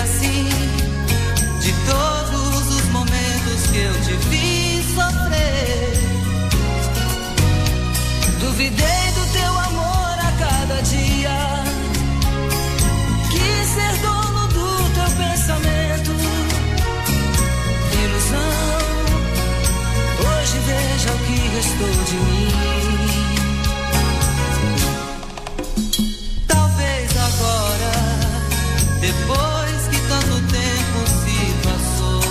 assim de todos os momentos que eu te vi sofrer. Duvidei do teu amor a cada dia, quis ser dono do teu pensamento. Ilusão, hoje veja o que restou de mim. Talvez agora, depois que tanto tempo se passou,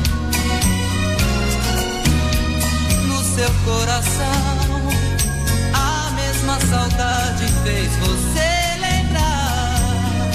no seu coração a mesma saudade fez você lembrar.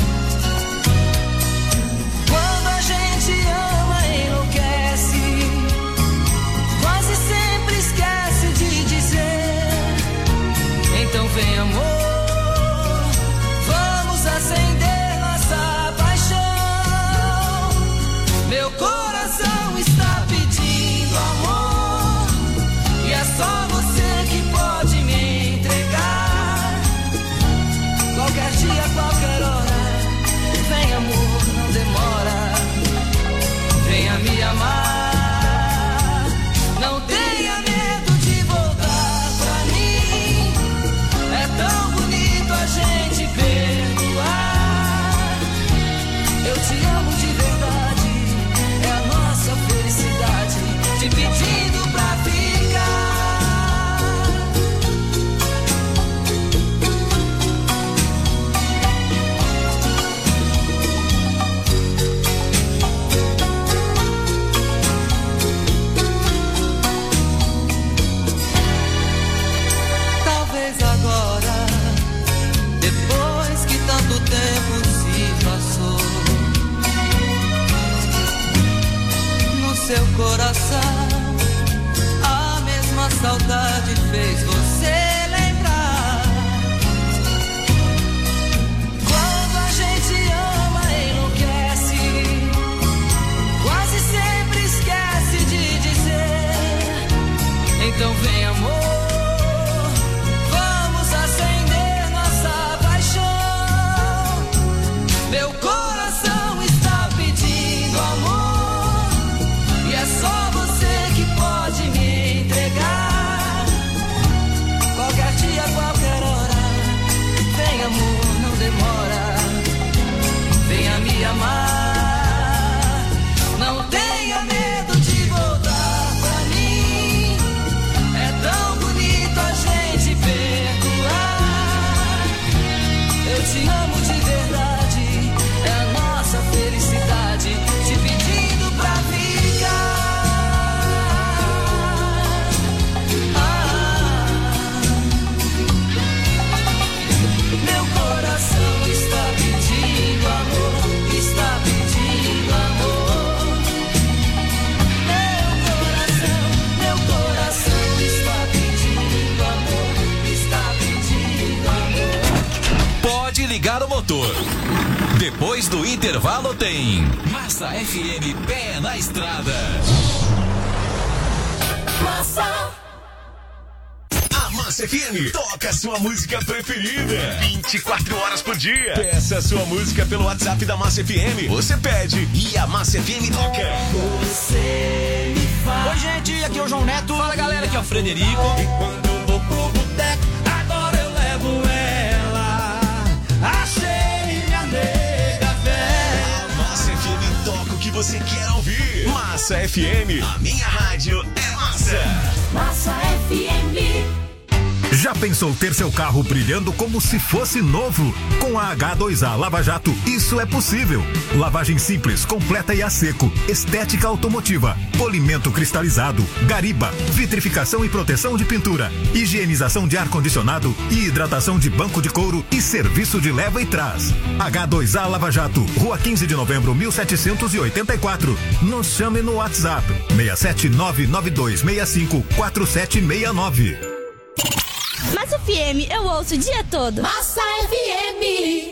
Quando a gente ama, enlouquece, quase sempre esquece de dizer. Então vem, amor, vamos acender nossa paixão. Meu coração está pedindo amor, e é só você que pode me entregar. Qualquer dia, qualquer hora, vem, amor, não demora. Venha me amar, não tenha medo de voltar pra mim. É tão bonito a gente perdoar. Eu te amo de verdade, é a nossa felicidade, te pedindo pra ficar. Talvez agora, depois que tanto tempo se passou, no seu coração a mesma saudade fez você lembrar. Quando a gente ama, enlouquece, quase sempre esquece de dizer. Então vem, amor, vamos acender nossa paixão. Meu coração está pedindo amor, e é só você que pode me entregar. Qualquer dia, qualquer hora, vem, amor, não demora. Venha me amar, não tenha medo de voltar pra mim. É tão bonito a gente perdoar. Eu te amo de verdade, é a nossa felicidade, te pedindo pra ficar. Meu coração está pedindo amor, está pedindo amor. Meu coração está pedindo amor, está pedindo amor. Pode ligar o motor. Depois do intervalo tem Massa FM Pé na Estrada. A Massa FM toca a sua música preferida 24 horas por dia. Peça a sua música pelo WhatsApp da Massa FM. Você pede e a Massa FM toca. Você me faz. Oi, gente, aqui é o João Neto. Fala, galera, aqui é o Frederico. E quando eu vou pro boteco, agora eu levo ela. Achei minha nega velha. A Massa FM toca o que você quer ouvir. Massa FM, a minha rádio é massa. Massa FM. Já pensou ter seu carro brilhando como se fosse novo? Com a H2A Lava Jato, isso é possível. Lavagem simples, completa e a seco, estética automotiva, polimento cristalizado, gariba, vitrificação e proteção de pintura, higienização de ar-condicionado e hidratação de banco de couro e serviço de leva e trás. H2A Lava Jato, Rua 15 de Novembro, 1784. Nos chame no WhatsApp 67992654769. Massa FM, eu ouço o dia todo. Massa FM.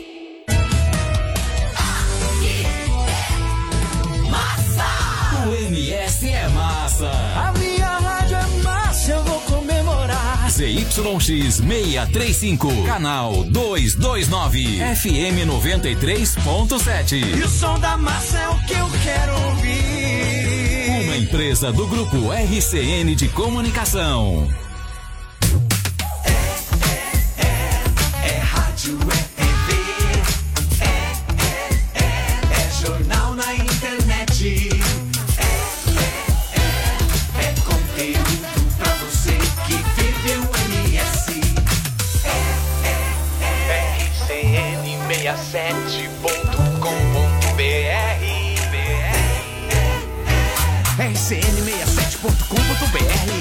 Massa. O MS é massa. A minha rádio é massa, eu vou comemorar. ZYD ZYX 635, canal 229, FM 93.7. E o som da massa é o que eu quero ouvir. Uma empresa do grupo RCN de Comunicação. É rádio, é TV, é jornal na internet. É conteúdo pra você que vive o MS. RCN67.com.br RCN67.com.br.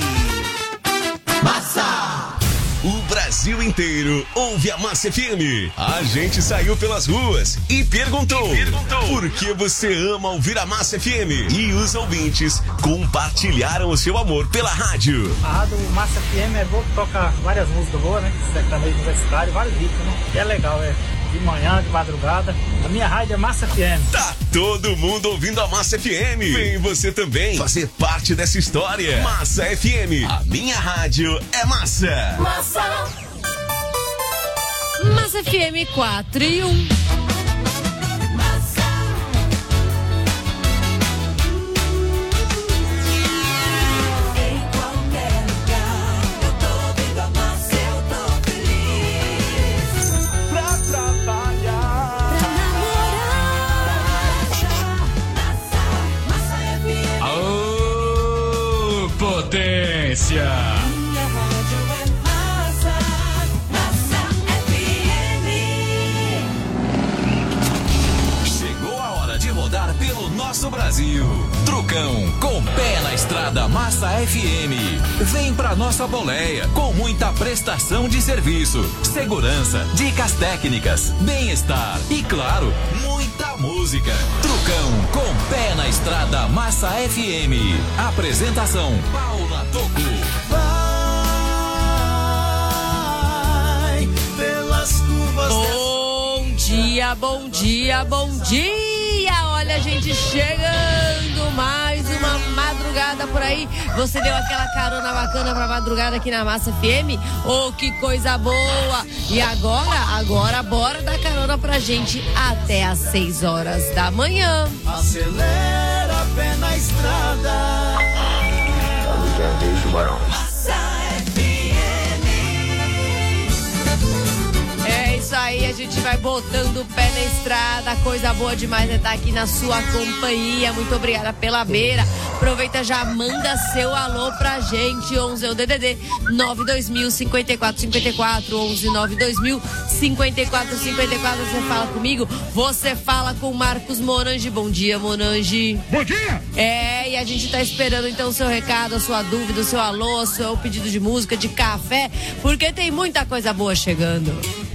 Massa! O Brasil inteiro ouve a Massa FM. A gente saiu pelas ruas e perguntou por que você ama ouvir a Massa FM. E os ouvintes compartilharam o seu amor pela rádio. A rádio Massa FM é boa, toca várias músicas boas, né? Sertanejo universitário, vários hits, né? E é legal, de manhã, de madrugada. A minha rádio é Massa FM. Tá todo mundo ouvindo a Massa FM. Vem você também fazer parte dessa história. Massa FM, a minha rádio é massa. Massa. Massa FM 4 e 1. Potência. Minha rádio é Massa, Massa FM. Chegou a hora de rodar pelo nosso Brasil. Trucão, com pé na estrada Massa FM. Vem pra nossa boleia, com muita prestação de serviço, segurança, dicas técnicas, bem-estar e, claro, muita música. Trucão, com pé na estrada Massa FM. Apresentação, Paula Toco. Vai pelas curvas. Bom dia, bom dia, bom dia! Olha a gente chegando, mais uma madrugada por aí. Você deu aquela carona bacana pra madrugada aqui na Massa FM? Oh, que coisa boa! E agora bora dar carona pra gente até às 6 horas da manhã. Acelera, pé na estrada. Massa FM. É isso aí, a gente vai botando o pé na estrada. Coisa boa demais é estar aqui na sua companhia. Muito obrigada pela beira. Aproveita, já manda seu alô pra gente. 11 é o DDD 92000 5454 11 92000 5454. Você fala comigo, você fala com Marcos Monange. Bom dia, Monange. Bom dia. E a gente tá esperando então o seu recado, a sua dúvida, o seu alô, o seu pedido de música, de café, porque tem muita coisa boa chegando.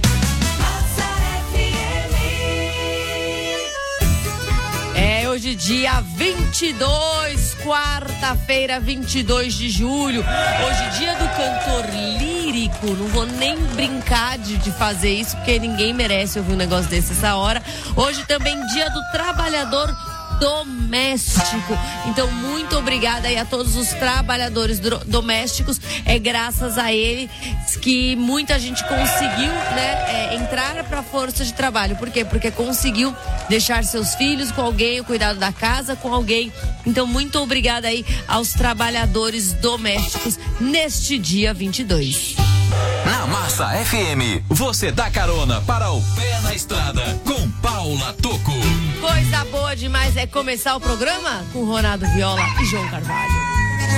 Hoje, dia 22, quarta-feira, 22 de julho. Hoje, dia do cantor lírico. Não vou nem brincar de fazer isso, porque ninguém merece ouvir um negócio desse essa hora. Hoje também, dia do trabalhador doméstico. Então, muito obrigada aí a todos os trabalhadores domésticos. É graças a ele que muita gente conseguiu, entrar para a força de trabalho. Por quê? Porque conseguiu deixar seus filhos com alguém, o cuidado da casa com alguém. Então, muito obrigada aí aos trabalhadores domésticos neste dia 22. Na Massa FM, você dá carona para o pé na estrada com Paula Toco. Coisa boa demais é começar o programa com Ronaldo Viola e João Carvalho.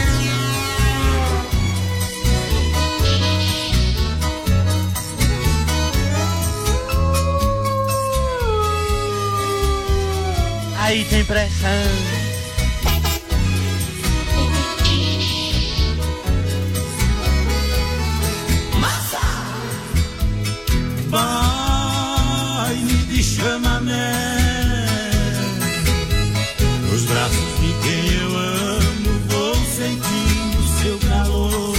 Aí tem pressão. Vai, me chama, nos braços de quem eu amo, vou sentir o seu calor.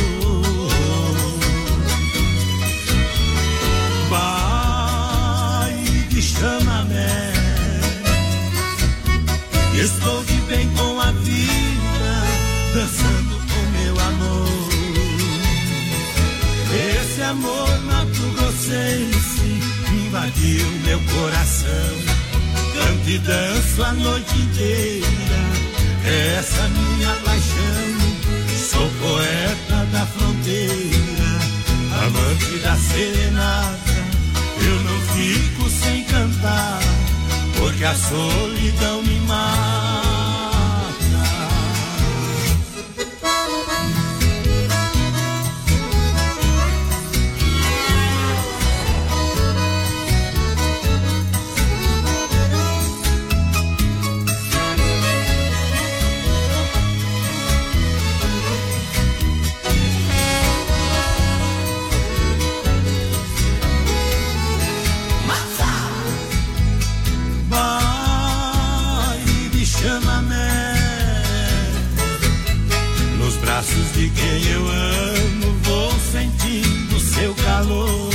Vai, me chama, estou de bem com a vida, dançando com meu amor. invadiu meu coração. Canto e danço a noite inteira, é essa minha paixão. Sou poeta da fronteira, amante da serenata. Eu não fico sem cantar, porque a solidão me mata. Braços de quem eu amo, vou sentindo seu calor.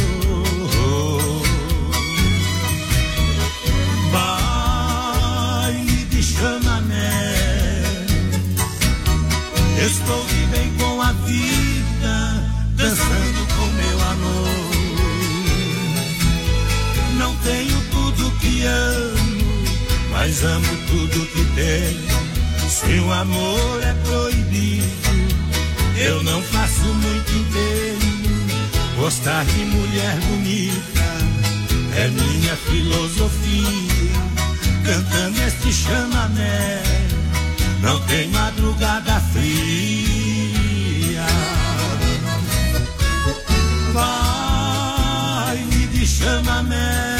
Baile de chamamé, estou de bem com a vida, dançando com meu amor. Não tenho tudo que amo, mas amo tudo que tenho. Se o amor é proibido, eu não faço muito empenho. Gostar de mulher bonita é minha filosofia. Cantando este chamamé, não tem madrugada fria. Baile de chamamé.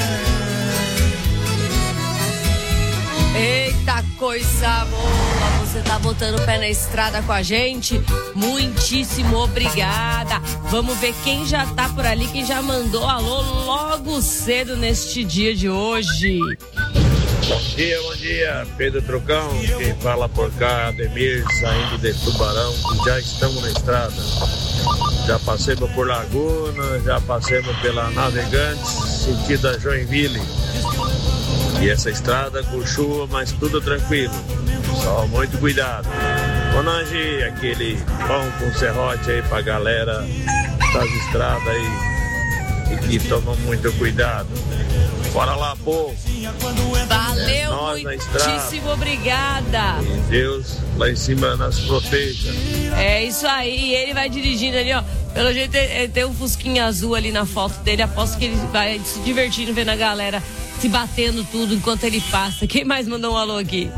Eita coisa boa, você tá botando o pé na estrada com a gente, muitíssimo obrigada. Vamos ver quem já tá por ali, quem já mandou alô logo cedo neste dia de hoje. Bom dia, Pedro Trucão, quem fala por cá, Ademir, saindo de Tubarão, já estamos na estrada. Já passemos por Laguna, já passemos pela Navegantes, sentido a Joinville. E essa estrada com chuva, mas tudo tranquilo. Só muito cuidado. Bonange, aquele pão com serrote aí pra galera das estradas aí. E que tomam muito cuidado. Bora lá, povo. Valeu, muitíssimo obrigada. E Deus lá em cima nos proteja. É isso aí, ele vai dirigindo ali, ó. Pelo jeito ele tem um fusquinha azul ali na foto dele. Aposto que ele vai se divertindo vendo a galera se batendo tudo enquanto ele passa. Quem mais mandou um alô aqui?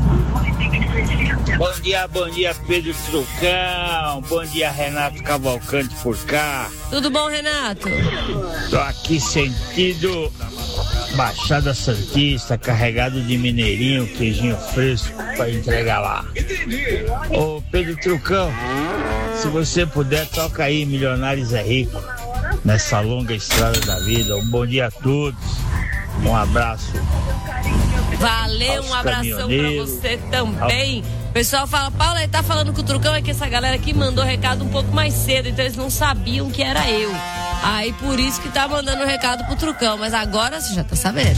Bom dia, Pedro Trucão. Bom dia, Renato Cavalcante por cá. Tudo bom, Renato? Tô aqui sentido Baixada Santista, carregado de mineirinho, queijinho fresco pra entregar lá. Ô, Pedro Trucão, se você puder, toca aí Milionários é Rico, nessa longa estrada da vida. Um bom dia a todos. Um abraço. Valeu, um abração pra você também. O pessoal fala, Paulo, ele tá falando com o Trucão, é que essa galera aqui mandou recado um pouco mais cedo, então eles não sabiam que era eu. Aí por isso que tá mandando recado pro Trucão, mas agora você já tá sabendo.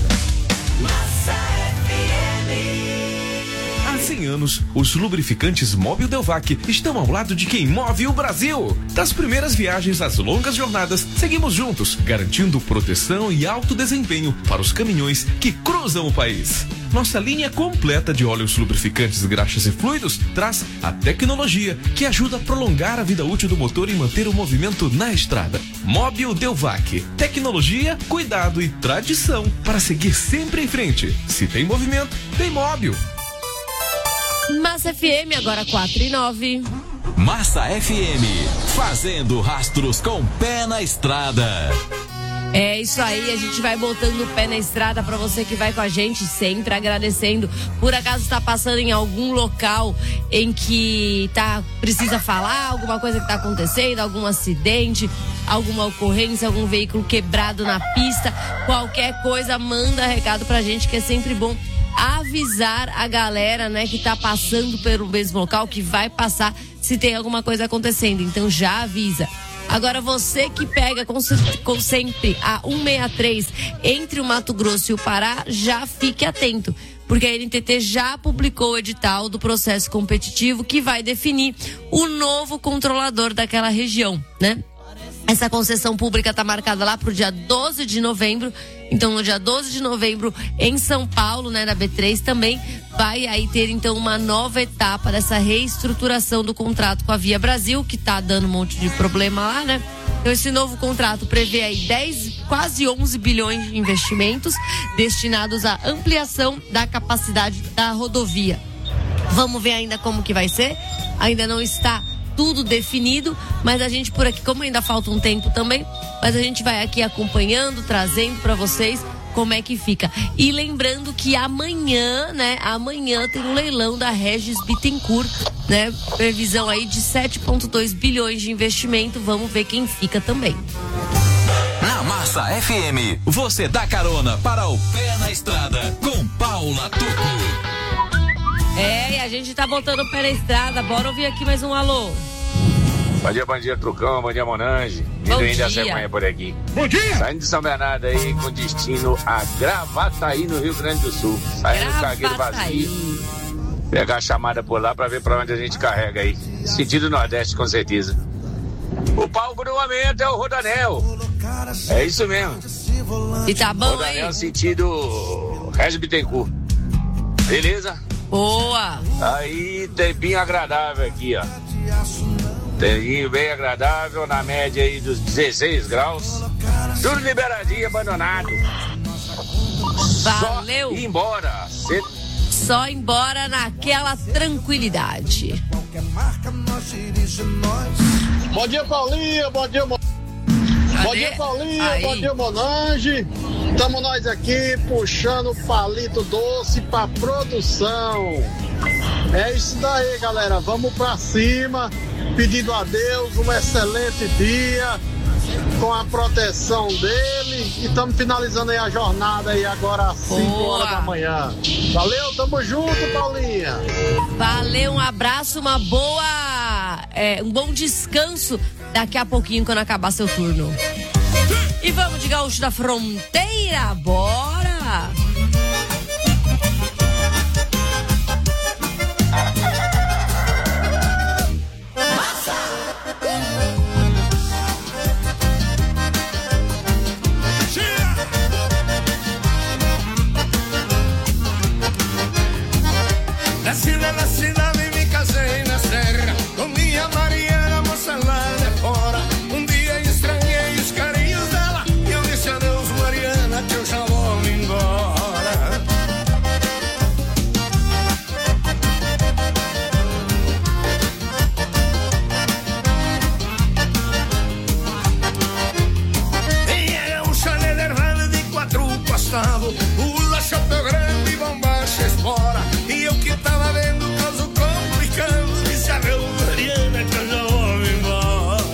Há 100 anos, os lubrificantes Mobil Delvac estão ao lado de quem move o Brasil. Das primeiras viagens às longas jornadas, seguimos juntos, garantindo proteção e alto desempenho para os caminhões que cruzam o país. Nossa linha completa de óleos lubrificantes, graxas e fluidos traz a tecnologia que ajuda a prolongar a vida útil do motor e manter o movimento na estrada. Mobil Delvac. Tecnologia, cuidado e tradição para seguir sempre em frente. Se tem movimento, tem Mobil. Massa FM, agora 4:09. Massa FM, fazendo rastros com pé na estrada. É isso aí, a gente vai botando o pé na estrada pra você que vai com a gente, sempre agradecendo. Por acaso está passando em algum local em que precisa falar, alguma coisa que tá acontecendo, algum acidente, alguma ocorrência, algum veículo quebrado na pista, qualquer coisa, manda recado pra gente, que é sempre bom avisar a galera, né, que tá passando pelo mesmo local, que vai passar se tem alguma coisa acontecendo. Então já avisa. Agora você que pega com sempre a 163 entre o Mato Grosso e o Pará, já fique atento, porque a NTT já publicou o edital do processo competitivo que vai definir o novo controlador daquela região, né? Essa concessão pública está marcada lá para o dia 12 de novembro. Então, no dia 12 de novembro, em São Paulo, né, na B3, também vai aí ter, então, uma nova etapa dessa reestruturação do contrato com a Via Brasil, que está dando um monte de problema lá, né? Então, esse novo contrato prevê aí quase 11 bilhões de investimentos destinados à ampliação da capacidade da rodovia. Vamos ver ainda como que vai ser. Ainda não está tudo definido, mas a gente por aqui, como ainda falta um tempo também, mas a gente vai aqui acompanhando, trazendo para vocês como é que fica. E lembrando que amanhã, né, tem um leilão da Regis Bittencourt, né, previsão aí de 7,2 bilhões de investimento, vamos ver quem fica também. Na Massa FM, você dá carona para o Pé na Estrada com Paula Tuco. E a gente tá botando o pé na estrada. Bora ouvir aqui mais um alô. Bom dia, Trucão. Bom dia, Monange. Vindo aí da Cegonha por aqui. Bom dia! Saindo de São Bernardo aí com destino a Gravataí, no Rio Grande do Sul. Saindo do cargueiro vazio. Pegar a chamada por lá pra ver pra onde a gente carrega aí. Sentido Nordeste, com certeza. O palco do momento é o Rodanel. É isso mesmo. E tá bom Rodanel, aí? Rodanel sentido Regis Bittencourt. Beleza? Boa! Aí, tempinho agradável aqui, ó. Tempinho bem agradável, na média aí dos 16 graus. Tudo liberadinho, abandonado. Valeu! Só ir embora. Só ir embora naquela tranquilidade. Bom dia, Paulinha. Bom dia, Bom dia, Paulinha. Aí. Bom dia, Monange. Estamos nós aqui puxando palito doce pra produção. É isso daí, galera. Vamos pra cima, pedindo a Deus um excelente dia, com a proteção dele. E estamos finalizando aí a jornada aí agora às 5 horas da manhã. Valeu, tamo junto, Paulinha. Valeu, um abraço, uma boa, um bom descanso daqui a pouquinho quando acabar seu turno. E vamos de Gaúcho da Fronteira, bora! Na cidade me casei na serra, com minha Mariana, moça lá de fora. Um dia estranhei os carinhos dela, e eu disse adeus, Mariana, que eu já vou me embora. E era um chalé derrado de 4 pastados, pula chapéu grande e bombacha espora. E eu que tava vendo o caso complicado, disse adeus, Mariana, que eu já vou me embora.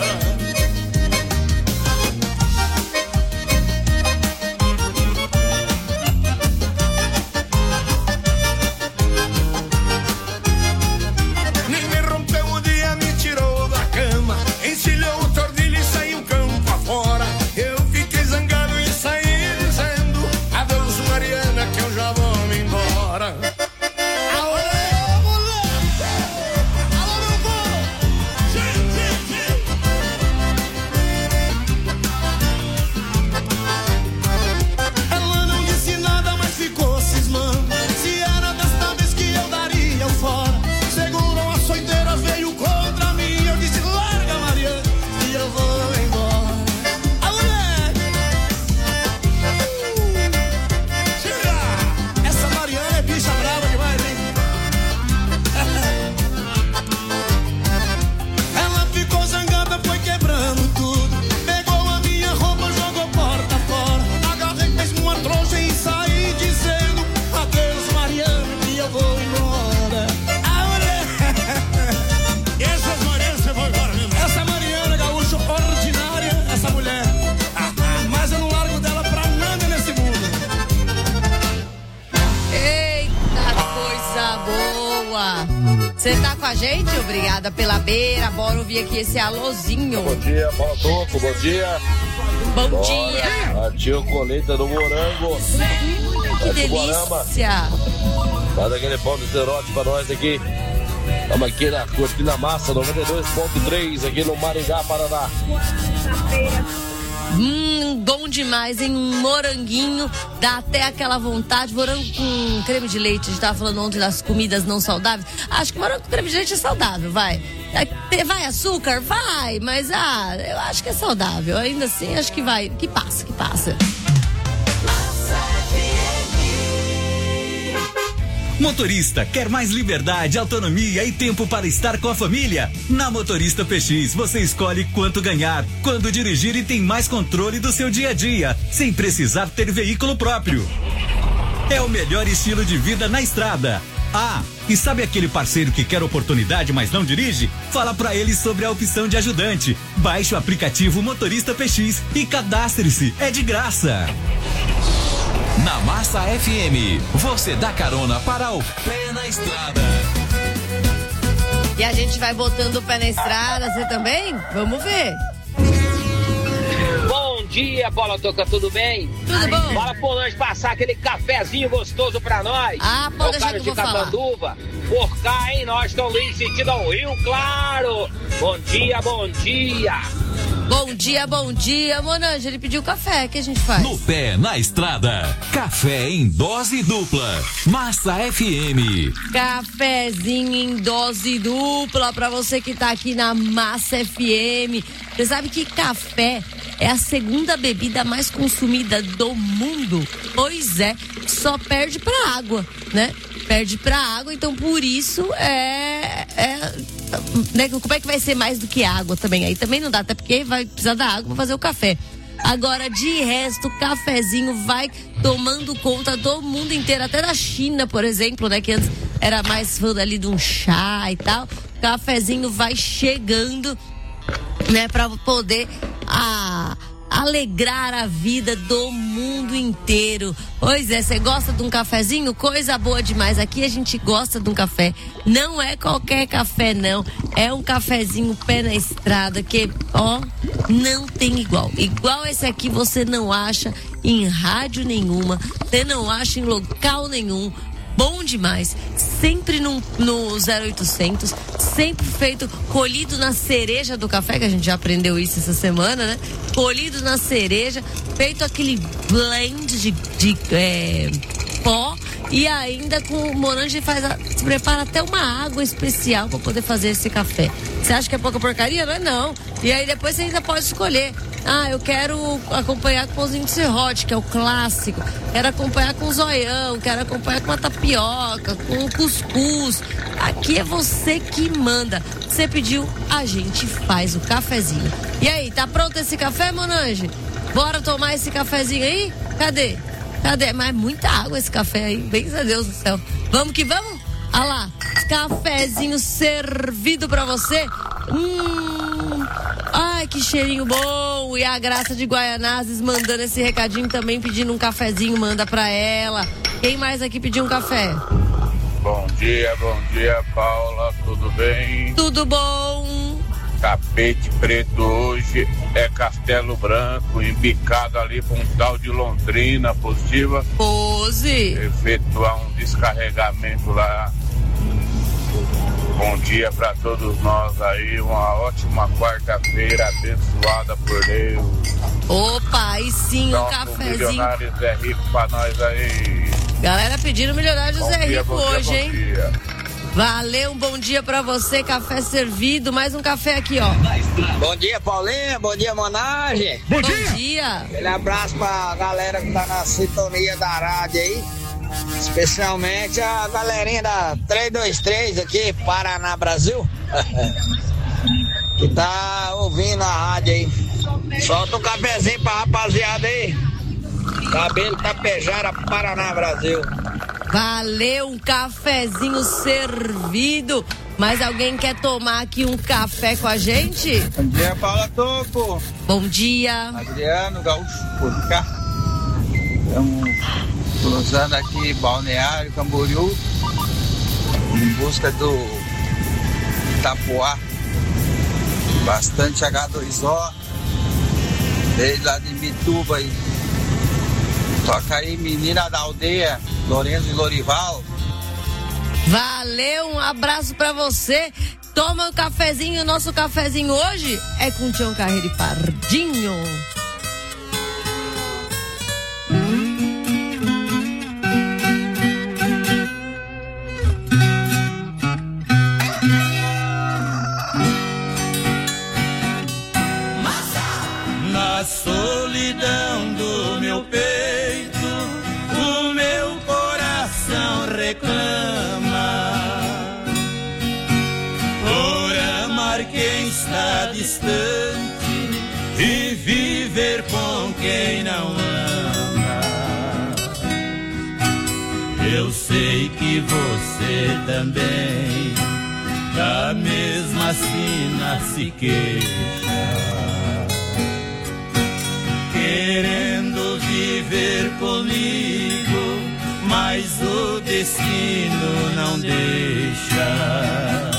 Nem me rompeu o dia, me tirou da cama, encilhou o tordilho e saiu campo afora. Eu fiquei zangado e saí dizendo adeus, Mariana, que eu já vou me embora. Você tá com a gente? Obrigada pela beira. Bora ouvir aqui esse alôzinho. Bom dia, Paulo Toco. Bom dia. Bom Bora. dia. A tio Colheita do Morango. Que delícia. Faz aquele pão de cerote pra nós aqui. Estamos aqui na Cortina Massa 92.3 aqui no Maringá, Paraná. Bom demais, hein? Um moranguinho, dá até aquela vontade. Morango com creme de leite, a gente tava falando ontem das comidas não saudáveis. Acho que morango com creme de leite é saudável, vai. Vai açúcar? Vai, mas eu acho que é saudável. Ainda assim, acho que vai, que passa. Motorista, quer mais liberdade, autonomia e tempo para estar com a família? Na Motorista PX, você escolhe quanto ganhar, quando dirigir e tem mais controle do seu dia a dia, sem precisar ter veículo próprio. É o melhor estilo de vida na estrada. E sabe aquele parceiro que quer oportunidade, mas não dirige? Fala pra ele sobre a opção de ajudante. Baixe o aplicativo Motorista PX e cadastre-se, é de graça. Na Massa FM, você dá carona para o pé na estrada. E a gente vai botando o pé na estrada, você também? Vamos ver. Bom dia, Bola Toca, tudo bem? Tudo bom. Bora por nós passar aquele cafezinho gostoso pra nós. Pode deixar que eu vou falar. Por cá, hein? Nós estamos ali sentido ao Rio Claro. Bom dia, bom dia. Bom dia, Monange, ele pediu café, o que a gente faz? No pé na estrada, café em dose dupla, Massa FM. Cafezinho em dose dupla pra você que tá aqui na Massa FM. Você sabe que café é a segunda bebida mais consumida do mundo? Pois é, só perde pra água, né? Perde pra água, então por isso né, como é que vai ser mais do que água também? Aí também não dá, até porque vai precisar da água pra fazer o café. Agora, de resto, o cafezinho vai tomando conta do mundo inteiro, até da China, por exemplo, né? Que antes era mais fã ali de um chá e tal. O cafezinho vai chegando, né? Pra poder alegrar a vida do mundo inteiro. Pois é, você gosta de um cafezinho? Coisa boa demais. Aqui a gente gosta de um café. Não é qualquer café, não. É um cafezinho pé na estrada que, não tem igual. Igual esse aqui você não acha em rádio nenhuma. Você não acha em local nenhum. Bom demais, sempre no 0800, sempre feito, colhido na cereja do café, que a gente já aprendeu isso essa semana, né? Colhido na cereja, feito aquele blend de pó e ainda com o Monange prepara até uma água especial para poder fazer esse café. Você acha que é pouca porcaria? Não é não. E aí depois você ainda pode escolher. Eu quero acompanhar com pãozinho de serrote, que é o clássico. Quero acompanhar com zoião, quero acompanhar com uma tapioca, com cuscuz. Aqui é você que manda. Você pediu, a gente faz o cafezinho. E aí, tá pronto esse café, Monange? Bora tomar esse cafezinho aí? Cadê? Mas é muita água esse café aí, bem a Deus do céu. Vamos que vamos? Olha lá, cafezinho servido pra você. Ai, que cheirinho bom. E a Graça de Guaianazes mandando esse recadinho também, pedindo um cafezinho, manda pra ela. Quem mais aqui pediu um café? Bom dia, Paula, tudo bem? Tudo bom. Tapete preto hoje é Castelo Branco, embicado ali com um tal de Londrina positiva. Pose. Efetuar um descarregamento lá. Bom dia pra todos nós aí, uma ótima quarta-feira abençoada por Deus. Opa, aí sim, um cafezinho. Milionário Zé Rico pra nós aí. Galera pedindo Milionário Zé Rico hoje, hein? Dia. Valeu, um bom dia pra você, café servido, mais um café aqui, ó. Bom dia, Paulinha, bom dia, Monagem. Bom dia. Aquele abraço pra galera que tá na sintonia da rádio aí, especialmente a galerinha da 323 aqui, Paraná, Brasil, que tá ouvindo a rádio aí. Solta um cafezinho pra rapaziada aí. Cabelo Tapejara, Paraná, Brasil. Valeu, um cafezinho servido. Mas alguém quer tomar aqui um café com a gente? Bom dia, Paula Toco. Bom dia. Adriano Gaúcho, por cá. Estamos cruzando aqui Balneário Camboriú, em busca do Itapuá. Bastante H2O, desde lá de Mituba aí. Toca aí, menina da aldeia, Lourenço e Lorival. Valeu, um abraço pra você. Toma um cafezinho, nosso cafezinho hoje é com Tião Carreiro e Pardinho. Na solidão do meu peito, o meu coração reclama por amar quem está distante e viver com quem não ama. Eu sei que você também da mesma sina se queixa, querendo viver comigo, mas o destino não deixa.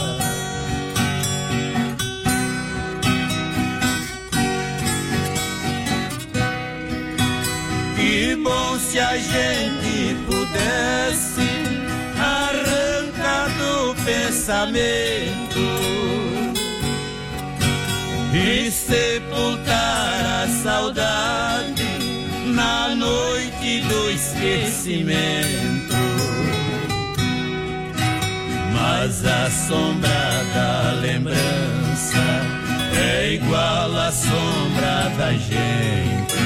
Que bom se a gente pudesse arrancar do pensamento e sepultar a saudade na noite do esquecimento. Mas a sombra da lembrança é igual à sombra da gente.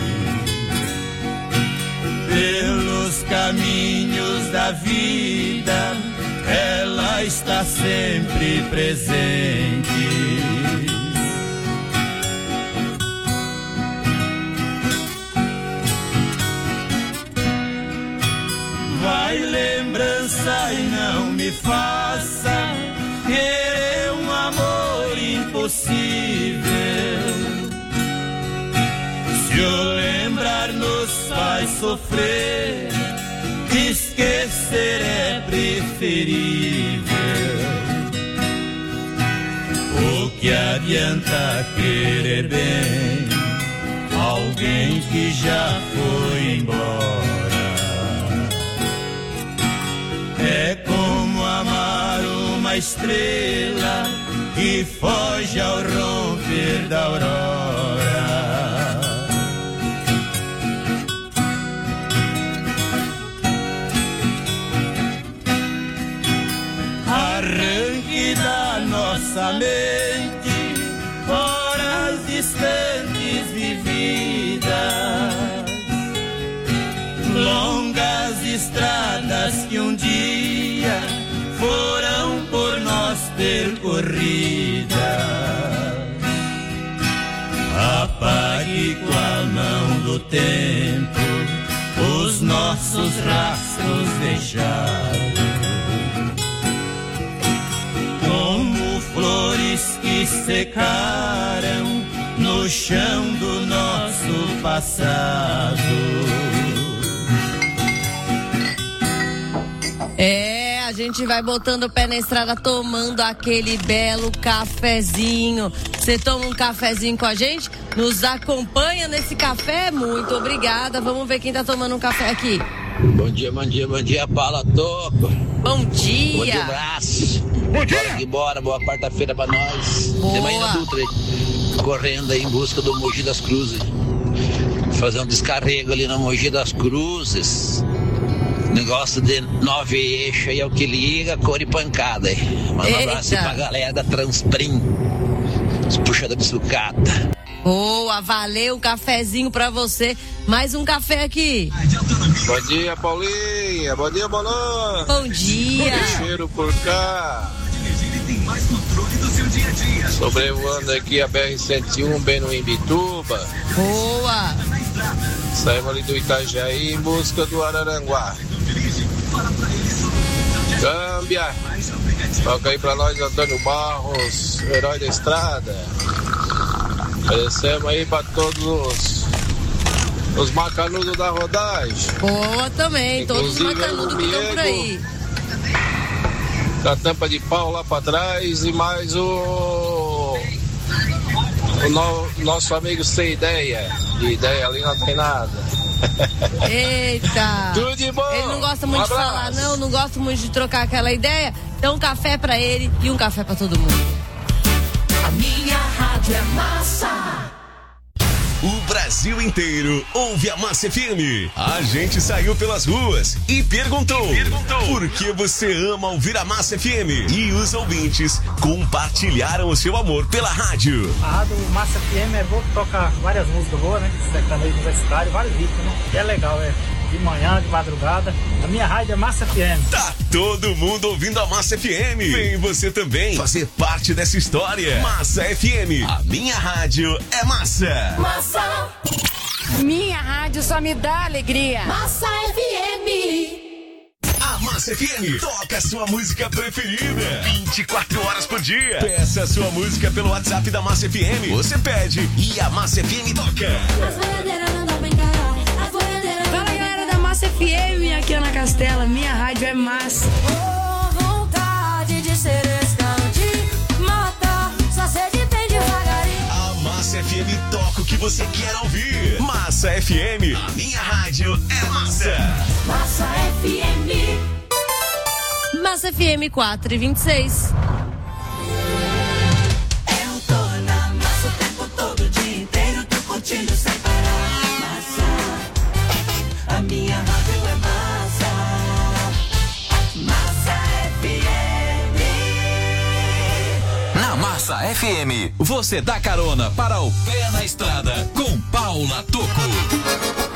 Pelos caminhos da vida, ela está sempre presente. Vai lembrança e não me faça querer um amor impossível. Se o lembrar nos faz sofrer, esquecer é preferível. O que adianta querer bem alguém que já foi embora? É como amar uma estrela que foge ao romper da aurora. Arranque da nossa mente horas distantes vividas, longas estradas que um dia foram por nós percorridas. Apague com a mão do tempo os nossos rastros deixados, como flores que secaram no chão do nosso passado. A gente vai botando o pé na estrada, tomando aquele belo cafezinho. Você toma um cafezinho com a gente? Nos acompanha nesse café? Muito obrigada. Vamos ver quem tá tomando um café aqui. Bom dia, Paula Toco. Bom dia. Bom dia, abraço. Bom dia. Bora, boa quarta-feira pra nós. Boa. Tem mais Dutra aí, correndo aí em busca do Mogi das Cruzes. Fazer um descarrego ali no Mogi das Cruzes. Negócio de 9 eixos aí é o que liga, cor e pancada aí. Manda um abraço aí pra galera da Transprim, os puxadores de sucata. Boa, valeu, um cafezinho pra você. Mais um café aqui. Bom dia, Paulinha. Bom dia, Bonan. Bom dia. Cheiro por cá. Sobrevoando aqui a BR-101, bem no Imbituba. Boa. Saímos ali do Itajaí em busca do Araranguá. Câmbia. Toca aí pra nós, Antônio Barros, herói da estrada. Agradecemos aí pra todos os macanudos da rodagem. Boa também, todos os macanudos que estão por aí. Da tampa de pau lá pra trás e mais nosso amigo Sem Ideia. De ideia ali não tem nada. Eita! Tudo de bom! Ele não gosta muito de falar, não gosta muito de trocar aquela ideia. Então, um café pra ele e um café pra todo mundo. A minha rádio é massa. O Brasil inteiro ouve a Massa FM. A gente saiu pelas ruas e perguntou por que você ama ouvir a Massa FM. E os ouvintes compartilharam o seu amor pela rádio. A rádio Massa FM é boa, toca várias músicas boas, né? Sertanejo universitário, vários ritmos, né? E é legal, de manhã, de madrugada. A minha rádio é Massa FM. Tá todo mundo ouvindo a Massa FM. Vem você também fazer parte dessa história. Massa FM. A minha rádio é massa. Massa. Minha rádio só me dá alegria. Massa FM. A Massa FM toca a sua música preferida 24 horas por dia. Peça a sua música pelo WhatsApp da Massa FM. Você pede e a Massa FM toca. Fala, galera da Massa FM, aqui é Ana Castela. Minha rádio é massa. Vontade de ser escante, matar, só sede bem devagarinho. A Massa FM toca o que você quer ouvir. Massa FM, a minha rádio é massa. Massa FM. Massa FM 4h26. Eu tô na massa o tempo todo, o dia inteiro, tô curtindo sem parar. Massa, a minha rádio é massa. Massa FM. Na Massa FM, você dá carona para o Pé na Estrada com Paula Tocco.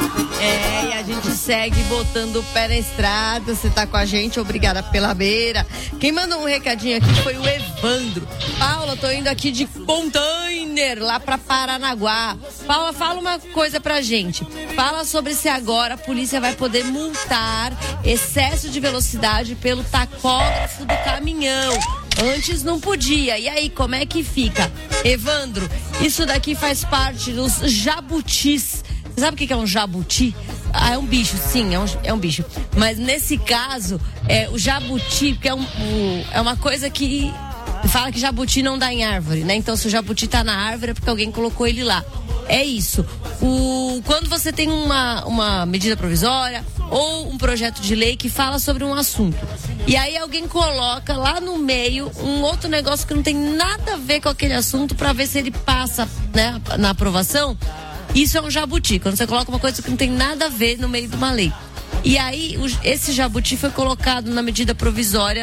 E a gente segue botando o pé na estrada. Você tá com a gente, obrigada pela beira. Quem mandou um recadinho aqui foi o Evandro. Paula, tô indo aqui de container lá pra Paranaguá. Paula, fala uma coisa pra gente. Fala sobre se agora a polícia vai poder multar excesso de velocidade pelo tacógrafo do caminhão. Antes não podia. E aí, como é que fica? Evandro, isso daqui faz parte dos jabutis. Você sabe o que é um jabuti? Ah, é um bicho, sim, é um bicho. Mas nesse caso, o jabuti, porque é uma coisa que fala que jabuti não dá em árvore, né? Então, se o jabuti tá na árvore é porque alguém colocou ele lá. É isso. Quando você tem uma medida provisória ou um projeto de lei que fala sobre um assunto, e aí alguém coloca lá no meio um outro negócio que não tem nada a ver com aquele assunto para ver se ele passa, né, na aprovação. Isso é um jabuti, quando você coloca uma coisa que não tem nada a ver no meio de uma lei. E aí, esse jabuti foi colocado na medida provisória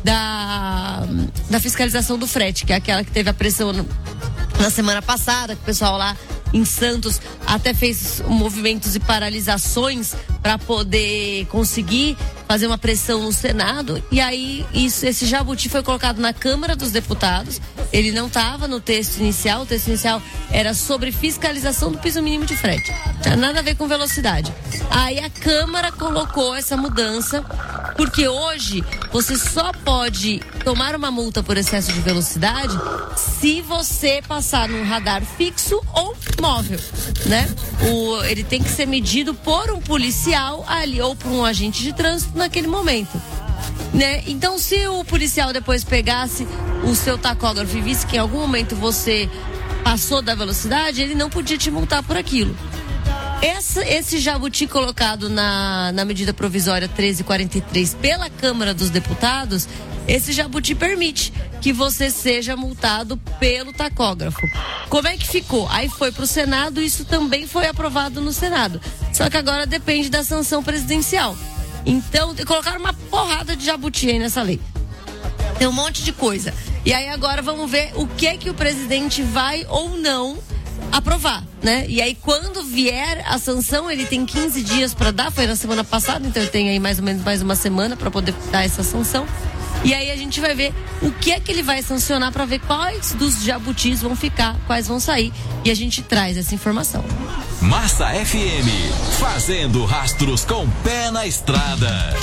da fiscalização do frete, que é aquela que teve a pressão na semana passada, que o pessoal lá em Santos até fez movimentos e paralisações para poder conseguir fazer uma pressão no Senado. E aí esse jabuti foi colocado na Câmara dos Deputados. Ele não estava no texto inicial. O texto inicial era sobre fiscalização do piso mínimo de frete. Não tinha nada a ver com velocidade. Aí a Câmara colocou essa mudança, porque hoje você só pode tomar uma multa por excesso de velocidade se você passar num radar fixo ou móvel, né? Ele tem que ser medido por um policial ali ou por um agente de trânsito naquele momento, né? Então, se o policial depois pegasse o seu tacógrafo e visse que em algum momento você passou da velocidade, ele não podia te multar por aquilo. Esse jabuti colocado na medida provisória 1343 pela Câmara dos Deputados, esse jabuti permite que você seja multado pelo tacógrafo. Como é que ficou? Aí foi pro Senado, isso também foi aprovado no Senado. Só que agora depende da sanção presidencial. Então, colocaram uma porrada de jabuti aí nessa lei. Tem um monte de coisa. E aí agora vamos ver o que o presidente vai ou não aprovar, né? E aí quando vier a sanção, ele tem 15 dias para dar, foi na semana passada, então ele tem aí mais ou menos mais uma semana para poder dar essa sanção. E aí a gente vai ver o que ele vai sancionar para ver quais dos jabutis vão ficar, quais vão sair, e a gente traz essa informação. Massa FM, fazendo rastros com pé na estrada.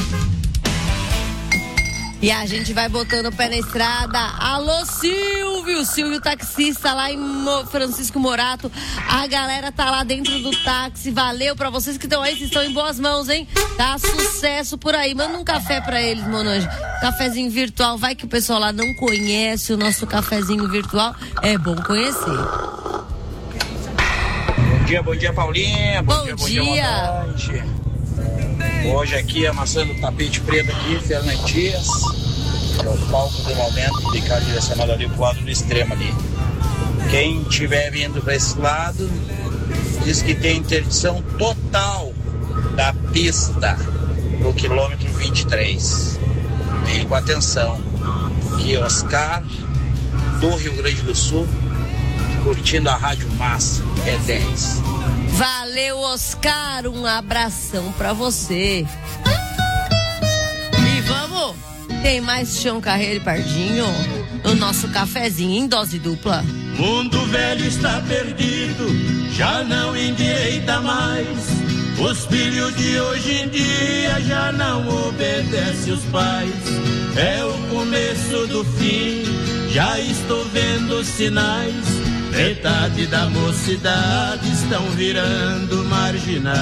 E a gente vai botando o pé na estrada. Alô, Silvio taxista lá em Francisco Morato. A galera tá lá dentro do táxi. Valeu pra vocês que estão aí, vocês estão em boas mãos, hein? Tá sucesso por aí. Manda um café pra eles, Monange. Cafezinho virtual. Vai que o pessoal lá não conhece o nosso cafezinho virtual. É bom conhecer. Bom Bom dia, Paulinha. Bom dia. Monange. Hoje aqui amassando o tapete preto aqui, Fernandias. É o palco do momento, ficar direcionado ali pro lado do extremo ali. Quem estiver vindo para esse lado, diz que tem interdição total da pista no quilômetro 23. Venha com atenção. Aqui Oscar, do Rio Grande do Sul, curtindo a Rádio Massa, é 10. Valeu, Oscar, um abração pra você. E vamos, tem mais Chão Carreiro e Pardinho, o nosso cafezinho em dose dupla. Mundo velho está perdido, já não endireita mais. Os filhos de hoje em dia já não obedecem os pais. É o começo do fim, já estou vendo sinais. Metade da mocidade estão virando marginais.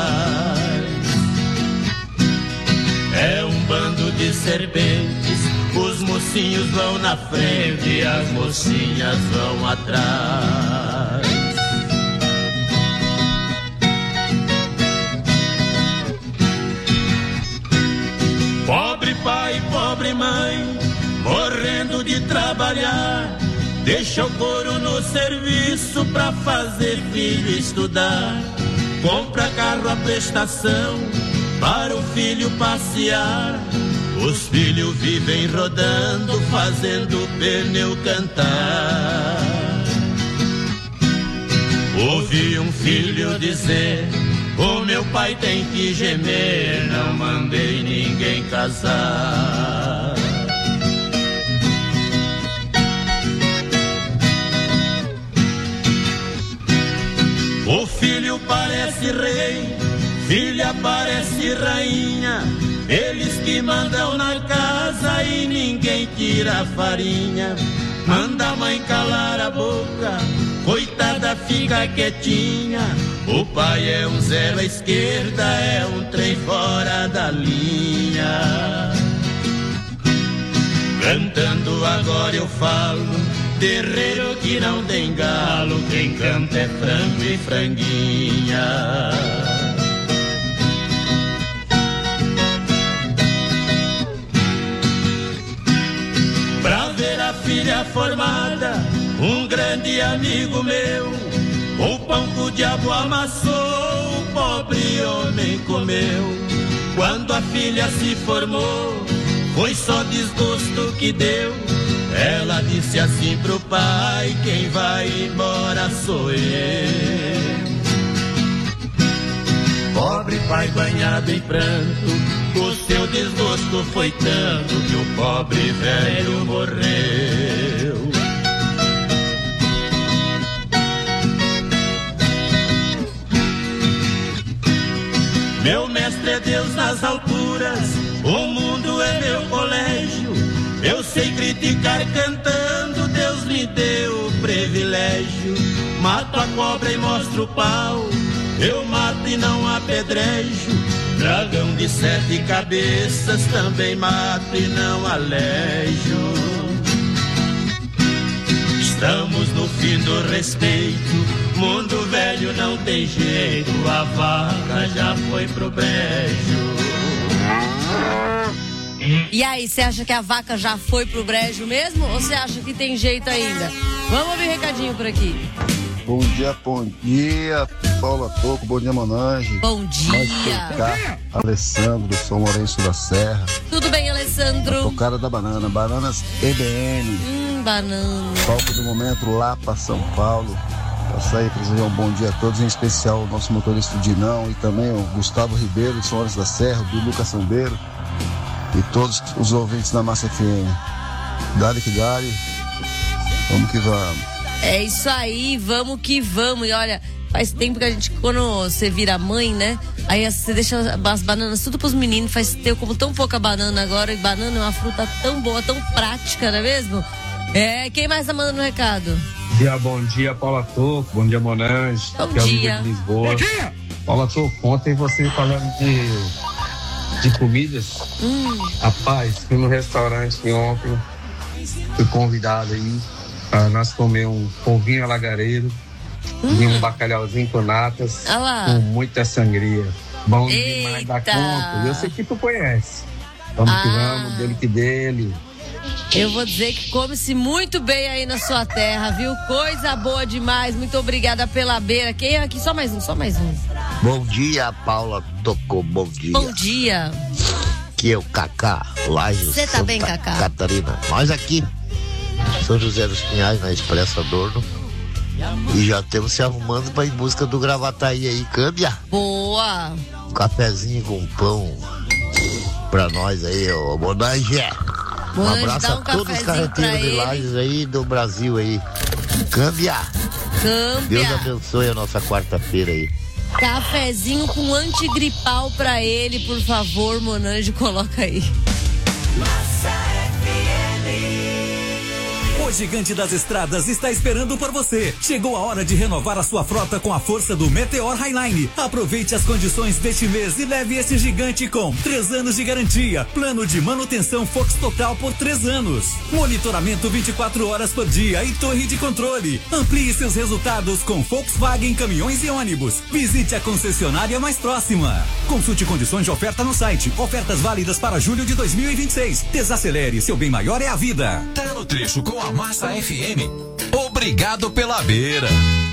É um bando de serpentes, os mocinhos vão na frente e as mocinhas vão atrás. Pobre pai, pobre mãe, morrendo de trabalhar. Deixa o couro no serviço pra fazer filho estudar. Compra carro à prestação para o filho passear. Os filhos vivem rodando, fazendo pneu cantar. Ouvi um filho dizer: o meu pai tem que gemer, não mandei ninguém casar. O filho parece rei, filha parece rainha. Eles que mandam na casa e ninguém tira a farinha. Manda a mãe calar a boca, coitada fica quietinha. O pai é um zero à esquerda, é um trem fora da linha. Cantando agora eu falo, terreiro que não tem galo, quem canta é frango e franguinha. Pra ver a filha formada, um grande amigo meu, o pão que o diabo amassou, o pobre homem comeu. Quando a filha se formou, foi só desgosto que deu. Ela disse assim pro pai: quem vai embora sou eu. Pobre pai banhado em pranto, o seu desgosto foi tanto que o pobre velho morreu. Meu mestre é Deus nas alturas, o mundo é meu colégio. Eu sei criticar cantando, Deus me deu o privilégio. Mato a cobra e mostro o pau, eu mato e não apedrejo. Dragão de 7 cabeças também mato e não alejo. Estamos no fim do respeito, mundo velho não tem jeito, a vaca já foi pro brejo. E aí, você acha que a vaca já foi pro brejo mesmo? Ou você acha que tem jeito ainda? Vamos ouvir recadinho por aqui. Bom dia, Paula Toco, bom dia, Monange. Bom dia. Alessandro, sou Lourenço da Serra. Tudo bem, Alessandro? Tocada da banana, bananas EBN. Banana. Palco do momento lá para São Paulo. Passar aí para desejar um bom dia a todos, em especial o nosso motorista Dinão e também o Gustavo Ribeiro, de São Lourenço da Serra, o Bilu Caçambeiro e todos os ouvintes da Massa FM. Dale que dale, vamos que vamos. É isso aí, vamos que vamos. E olha, faz tempo que a gente, quando você vira mãe, né? Aí você deixa as bananas tudo pros meninos, faz tempo como tão pouca banana agora. E banana é uma fruta tão boa, tão prática, não é mesmo? É, quem mais tá mandando um recado? Bom dia, Paula Toco, bom dia, Monange. Bom dia. De Lisboa. Bom dia! Paula Toco, ontem você falando de comidas. Rapaz, fui no restaurante ontem, fui convidado aí para nós comer um polvinho alagareiro E um bacalhauzinho com natas, com muita sangria. Bom demais da conta. Eu sei que tu conhece. Vamos que vamos, dele que dele. Eu vou dizer que come-se muito bem aí na sua terra, viu? Coisa boa demais. Muito obrigada pela beira. Quem é aqui? Só mais um. Bom dia, Paula tocou. Bom dia. Bom dia. Aqui é o Cacá, Lages. Você tá bem, Cacá? Catarina. Nós aqui, São José dos Pinhais, na Expresso Adorno. E já estamos se arrumando para ir em busca do Gravataí aí. Câmbia? Boa. Um cafezinho com pão pra nós aí, ô Monange. Um abraço a todos os carreteiros de Lages aí do Brasil aí. Câmbia. Deus abençoe a nossa quarta-feira aí. Cafezinho com antigripal pra ele, por favor, Monange, coloca aí. O Gigante das Estradas está esperando por você. Chegou a hora de renovar a sua frota com a força do Meteor Highline. Aproveite as condições deste mês e leve esse gigante com 3 anos de garantia, plano de manutenção Fox Total por 3 anos, monitoramento 24 horas por dia e torre de controle. Amplie seus resultados com Volkswagen Caminhões e Ônibus. Visite a concessionária mais próxima. Consulte condições de oferta no site. Ofertas válidas para julho de 2026. Desacelere, seu bem maior é a vida. Tá no trecho com a Massa FM. Obrigado pela beira.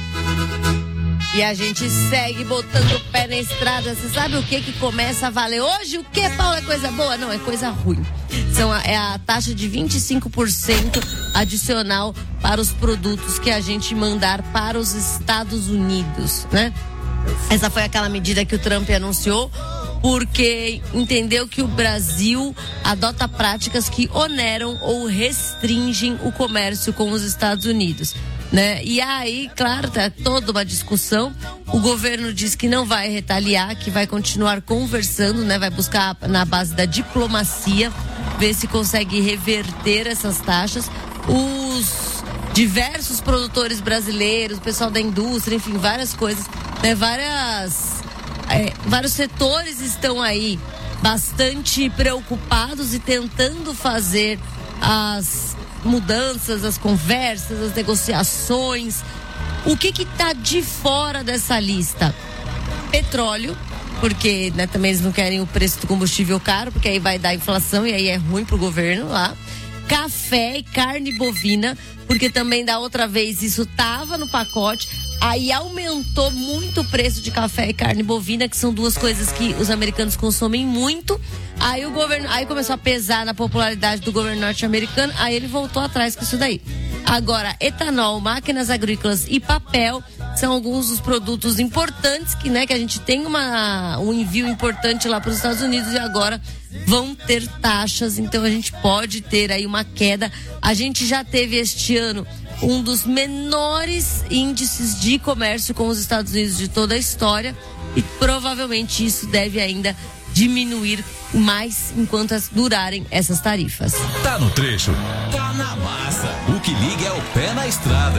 E a gente segue botando o pé na estrada. Você sabe o que começa a valer hoje? O que, Paulo? É coisa boa? Não, é coisa ruim. É a taxa de 25% adicional para os produtos que a gente mandar para os Estados Unidos, né? Essa foi aquela medida que o Trump anunciou, porque entendeu que o Brasil adota práticas que oneram ou restringem o comércio com os Estados Unidos, né? E aí, claro, tá toda uma discussão. O governo diz que não vai retaliar, que vai continuar conversando, né? Vai buscar na base da diplomacia, ver se consegue reverter essas taxas. Os diversos produtores brasileiros, o pessoal da indústria, enfim, várias coisas, né? Vários setores estão aí bastante preocupados e tentando fazer as mudanças, as conversas, as negociações. O que está de fora dessa lista? Petróleo, porque, né, também eles não querem o preço do combustível caro, porque aí vai dar inflação e aí é ruim pro governo lá. Café e carne bovina, porque também da outra vez isso tava no pacote, aí aumentou muito o preço de café e carne bovina, que são duas coisas que os americanos consomem muito. Aí o governo, aí começou a pesar na popularidade do governo norte-americano, aí ele voltou atrás com isso daí. Agora, etanol, máquinas agrícolas e papel são alguns dos produtos importantes que, né, que a gente tem um envio importante lá para os Estados Unidos e agora vão ter taxas, então a gente pode ter aí uma queda. A gente já teve este ano um dos menores índices de comércio com os Estados Unidos de toda a história e provavelmente isso deve ainda diminuir mais enquanto durarem essas tarifas. Tá no trecho, tá na massa. O que liga é o pé na estrada.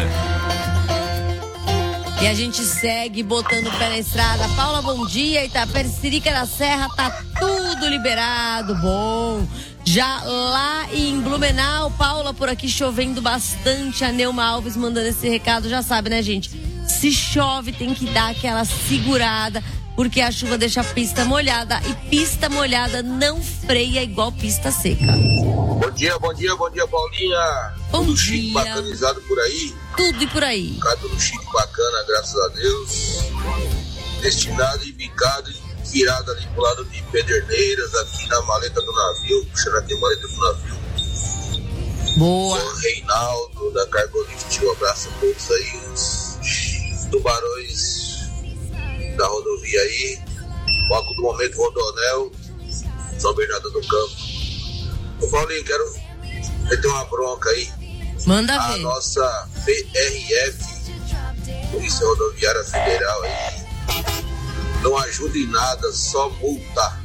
E a gente segue botando o pé na estrada. Paula, bom dia. Itapecerica da Serra tá tudo liberado, bom. Já lá em Blumenau, Paula, por aqui chovendo bastante. A Neuma Alves mandando esse recado, já sabe, né, gente? Se chove tem que dar aquela segurada, porque a chuva deixa a pista molhada e pista molhada não freia igual pista seca. Bom dia, Paulinha. Tudo chique, bacanizado por aí? Tudo e por aí. Tudo chique, bacana, graças a Deus. Destinado e bicado e virado ali pro lado de Pederneiras, aqui na maleta do navio, puxando aqui a maleta do navio. Boa. O Reinaldo da Cargolift, um abraço a todos aí, os tubarões da rodovia aí, foco do momento Rodonel, São Bernardo do Campo. Ô Paulinho, quero meter uma bronca aí. Manda ver. A nossa PRF, Polícia Rodoviária Federal aí, não ajuda em nada, só multa,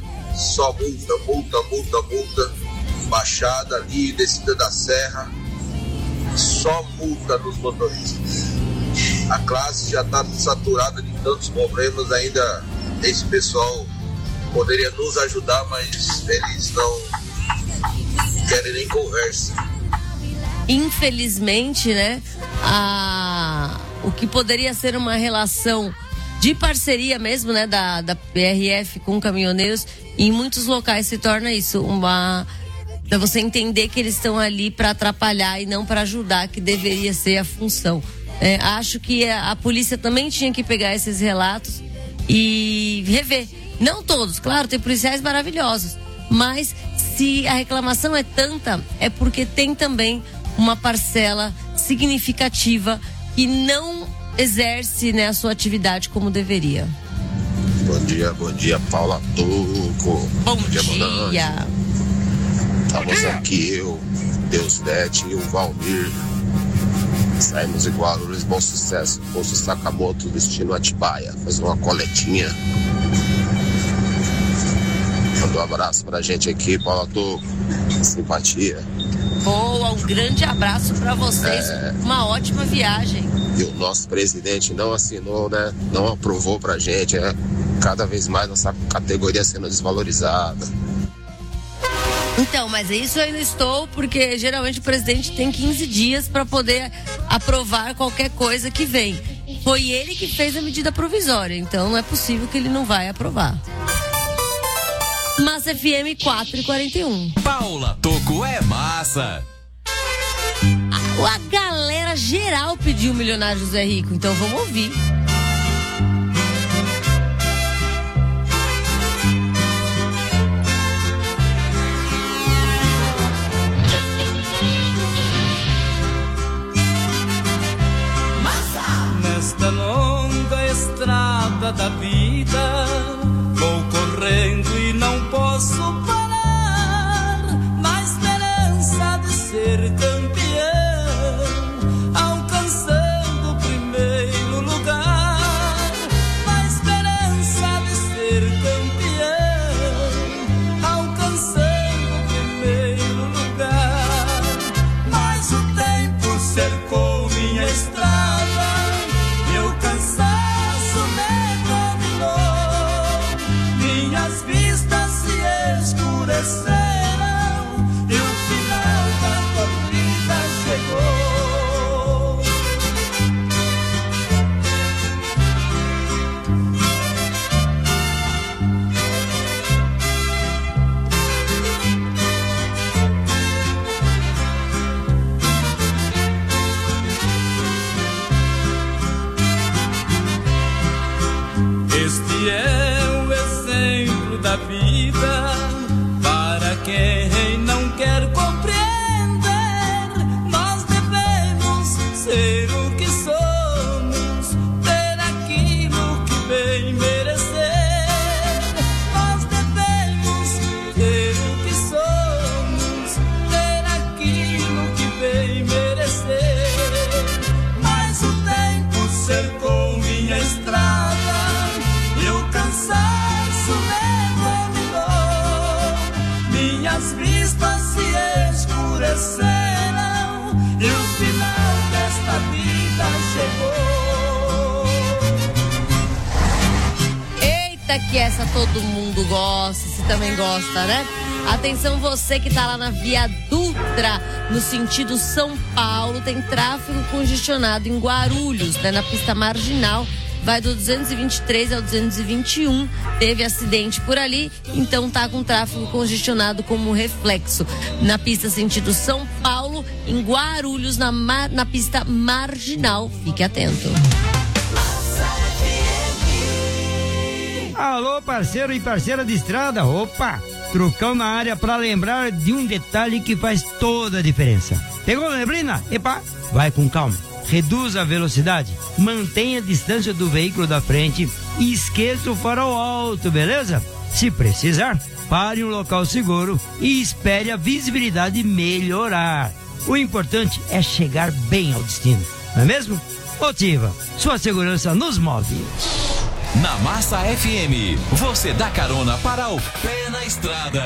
baixada ali, descida da serra, só multa dos motoristas. A classe já está saturada de tantos problemas, ainda esse pessoal poderia nos ajudar, mas eles não querem nem conversa. Infelizmente, né, o que poderia ser uma relação de parceria mesmo, né, da PRF com caminhoneiros, em muitos locais se torna isso, pra você entender que eles estão ali para atrapalhar e não para ajudar, que deveria ser a função. Acho que a polícia também tinha que pegar esses relatos e rever. Não todos, claro, tem policiais maravilhosos, mas se a reclamação é tanta, é porque tem também uma parcela significativa que não exerce, né, a sua atividade como deveria. Bom dia, Paula Toco. Bom dia. Estamos aqui, eu, Deusdete e o Valmir. Saímos em Guarulhos, Bom Sucesso, Posto Sakamoto, destino Atibaia. Faz uma coletinha. Manda um abraço pra gente aqui, Paula Toco. Simpatia. Boa, um grande abraço pra vocês. Uma ótima viagem. E o nosso presidente não assinou, né? Não aprovou pra gente. Cada vez mais nossa categoria sendo desvalorizada. Então, mas isso eu ainda estou, porque geralmente o presidente tem 15 dias para poder aprovar qualquer coisa que vem. Foi ele que fez a medida provisória, então não é possível que ele não vai aprovar. Massa FM 4h41. Paula Toco é massa. A galera geral pediu o milionário José Rico, então vamos ouvir. Nesta longa estrada da vida, vou correndo e não posso parar, na esperança de ser campeão, alcançando o primeiro lugar, na esperança de ser campeão, alcançando o primeiro lugar, mas o tempo cercou minha estrada. E o final da corrida chegou. Este é o exemplo da vida. Quem não quer compreender, nós devemos ser o que somos, ter aquilo que bem merecer. Nós devemos ser o que somos, ter aquilo que bem merecer. Mas o tempo cercou minha estrada e o cansaço minhas vistas se escureceram e o final desta vida chegou. Eita, que essa todo mundo gosta, você também gosta, né? Atenção, você que tá lá na Via Dutra, no sentido São Paulo, tem tráfego congestionado em Guarulhos, né? Na pista marginal. Vai do 223 ao 221, teve acidente por ali, então tá com tráfego congestionado como reflexo. Na pista sentido São Paulo, em Guarulhos, na pista marginal. Fique atento. Alô, parceiro e parceira de estrada, opa! Trucão na área para lembrar de um detalhe que faz toda a diferença. Pegou a neblina? Epa, vai com calma. Reduza a velocidade, mantenha a distância do veículo da frente e esqueça o farol alto, beleza? Se precisar, pare em um local seguro e espere a visibilidade melhorar. O importante é chegar bem ao destino, não é mesmo? Motiva, sua segurança nos move. Na Massa FM, você dá carona para o pé na estrada.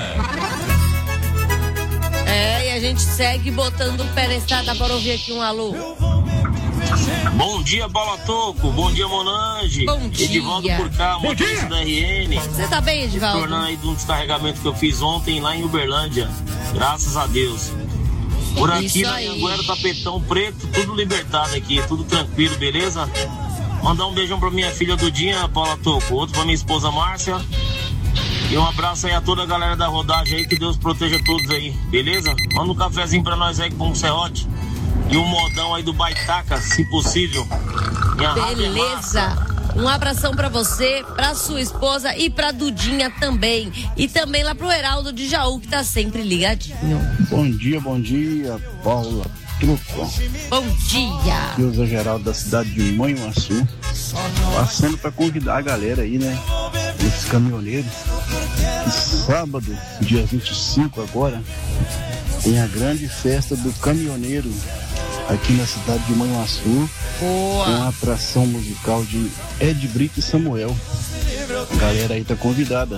E a gente segue botando o pé na estrada para ouvir aqui um alô. Bom dia, Paula Toco. Bom dia, Monange. Bom dia. Edivaldo por cá, motorista da RN. Você tá bem, Edivaldo? Tornando aí de um descarregamento que eu fiz ontem lá em Uberlândia. Graças a Deus. Por aqui na Anguera, Tapetão Preto, tudo libertado aqui, tudo tranquilo, beleza? Mandar um beijão pra minha filha Dudinha, Paula Toco, outro pra minha esposa Márcia. E um abraço aí a toda a galera da rodagem aí, que Deus proteja todos aí, beleza? Manda um cafezinho pra nós aí com um serrote. E um modão aí do Baitaca, se possível. Beleza. Um abração pra você, pra sua esposa e pra Dudinha também. E também lá pro Heraldo de Jaú, que tá sempre ligadinho. Bom dia, Paula Truco. Bom dia. Aqui é o Geraldo da cidade de Manhuaçu. Passando pra convidar a galera aí, né? Esses caminhoneiros. Sábado, dia 25 agora, tem a grande festa do caminhoneiro aqui na cidade de Manhuaçu. Boa. Uma atração musical de Ed Brito e Samuel. A galera aí tá convidada.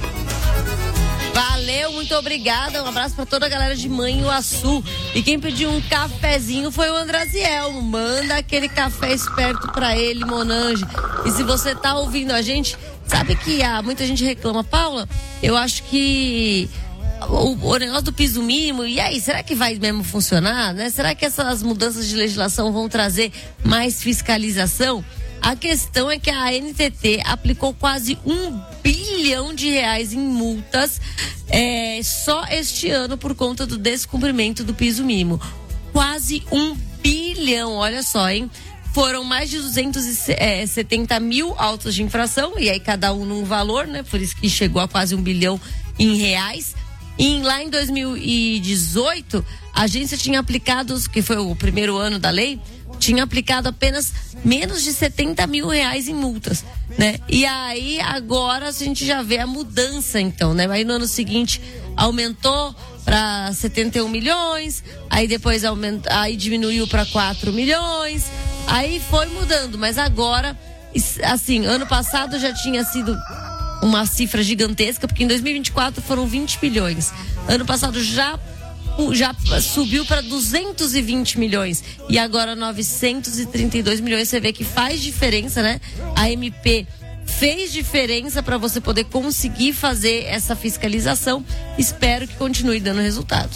Valeu, muito obrigada. Um abraço pra toda a galera de Manhuaçu. E quem pediu um cafezinho foi o Andraziel. Manda aquele café esperto pra ele, Monange. E se você tá ouvindo a gente, sabe que muita gente reclama, Paula, eu acho que o negócio do piso mínimo, e aí, será que vai mesmo funcionar, né? Será que essas mudanças de legislação vão trazer mais fiscalização? A questão é que a ANTT aplicou quase R$1 bilhão em multas só este ano por conta do descumprimento do piso mínimo. Quase R$1 bilhão, olha só, hein? Foram mais de 270 mil autos de infração, e aí cada um num valor, né? Por isso que chegou a quase R$1 bilhão em reais. E lá em 2018, a agência tinha aplicado, que foi o primeiro ano da lei, tinha aplicado apenas menos de R$70 mil em multas, né? E aí agora a gente já vê a mudança, então, né? Aí no ano seguinte aumentou para 71 milhões, aí depois aí diminuiu para 4 milhões, aí foi mudando, mas agora, assim, ano passado já tinha sido uma cifra gigantesca, porque em 2024 foram 20 bilhões. Ano passado já subiu para 220 milhões e agora 932 milhões. Você vê que faz diferença, né? A MP fez diferença para você poder conseguir fazer essa fiscalização. Espero que continue dando resultados.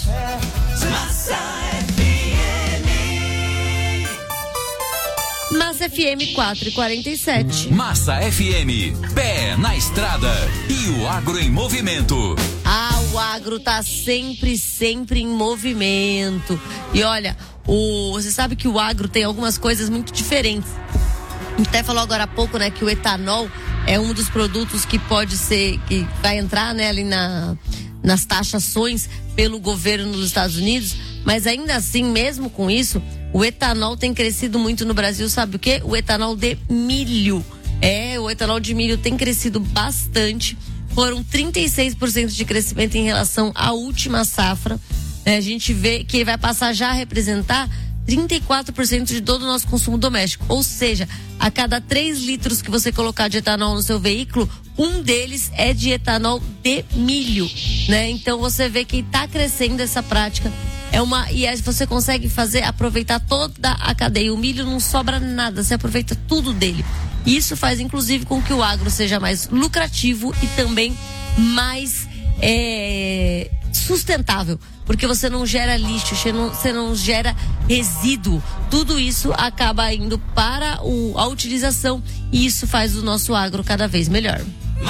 Massa FM 4h47. Massa FM, pé na estrada e o agro em movimento. O agro tá sempre em movimento. E olha, você sabe que o agro tem algumas coisas muito diferentes. A gente até falou agora há pouco, né, que o etanol é um dos produtos que que vai entrar, né, ali nas taxações pelo governo dos Estados Unidos. Mas ainda assim, mesmo com isso, o etanol tem crescido muito no Brasil. Sabe o quê? O etanol de milho. O etanol de milho tem crescido bastante. Foram 36% de crescimento em relação à última safra. A gente vê que ele vai passar já a representar 34% de todo o nosso consumo doméstico. Ou seja, a cada 3 litros que você colocar de etanol no seu veículo, um deles é de etanol de milho, né? Então você vê que está crescendo essa prática. E aí você consegue aproveitar toda a cadeia. O milho não sobra nada, você aproveita tudo dele. Isso faz inclusive com que o agro seja mais lucrativo e também mais sustentável, porque você não gera lixo, você não gera resíduo. Tudo isso acaba indo para a utilização e isso faz o nosso agro cada vez melhor.